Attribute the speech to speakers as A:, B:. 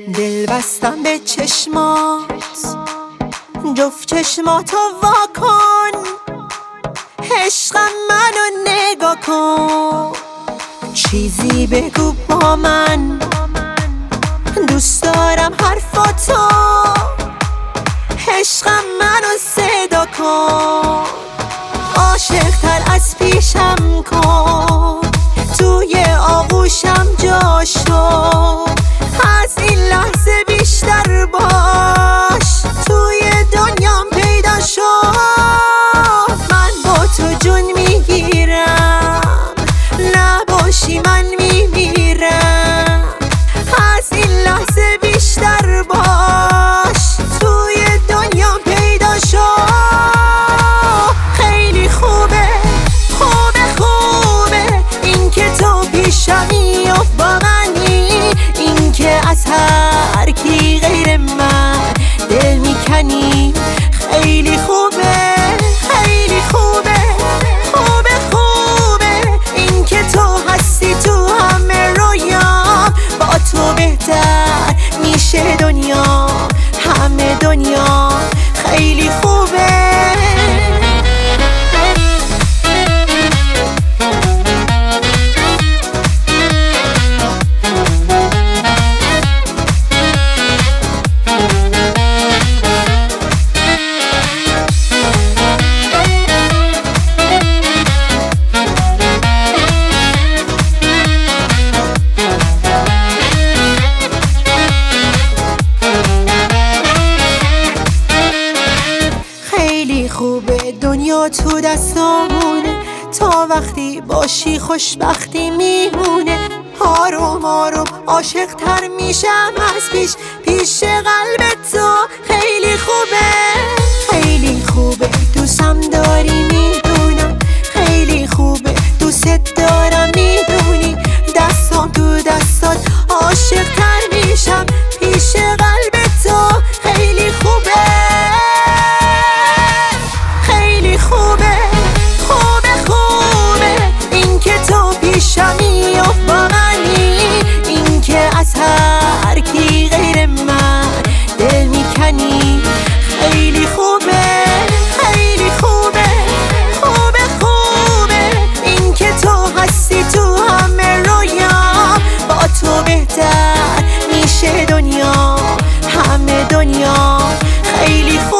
A: دل بستم به چشمات، جفت چشماتو واکن، عشقم منو نگاه کن. چیزی بگو با من، دوست دارم حرفاتو، عشقم منو صدا کن. عاشق‌تر از پیشم کن، توی آغوشم جا شو، از این لحظه بیشتر باش، توی دنیام پیدا شو. من با تو جون میگیرم، نباشی من میمیرم، از این لحظه بیشتر باش، توی دنیام پیدا شو. خیلی خوبه خوبه خوبه این که تو پیشمی و با منی، این که از هر کی غیر من دل میکنی. خیلی خوبه خیلی خوبه خوبه خوبه این که تو هستی تو همه رویام، با تو بهتر میشه دنیا، همه دنیا. خیلی خوبه. خیلی خوبه دنیا تو دستامونه، تا وقتی باشی خوشبختی میمونه. آروم آروم عاشق تر میشم از پیش قلب تو. خیلی خوبه خیلی خوبه دوستم داری میدونم، خیلی خوبه دوست دارم میدونی. دستام تو دستات عاشق تر میشم پیش قلب تو. خیلی خوبه خیلی خوبه خوبه خوبه این که تو پیشمی و با منی، این که از هر کی غیر من دل میکنی. خیلی خوبه خیلی خوبه خوبه خوبه این که تو هستی تو همه رویام، با تو بهتر میشه دنیا، همه دنیا. خیلی خوبه.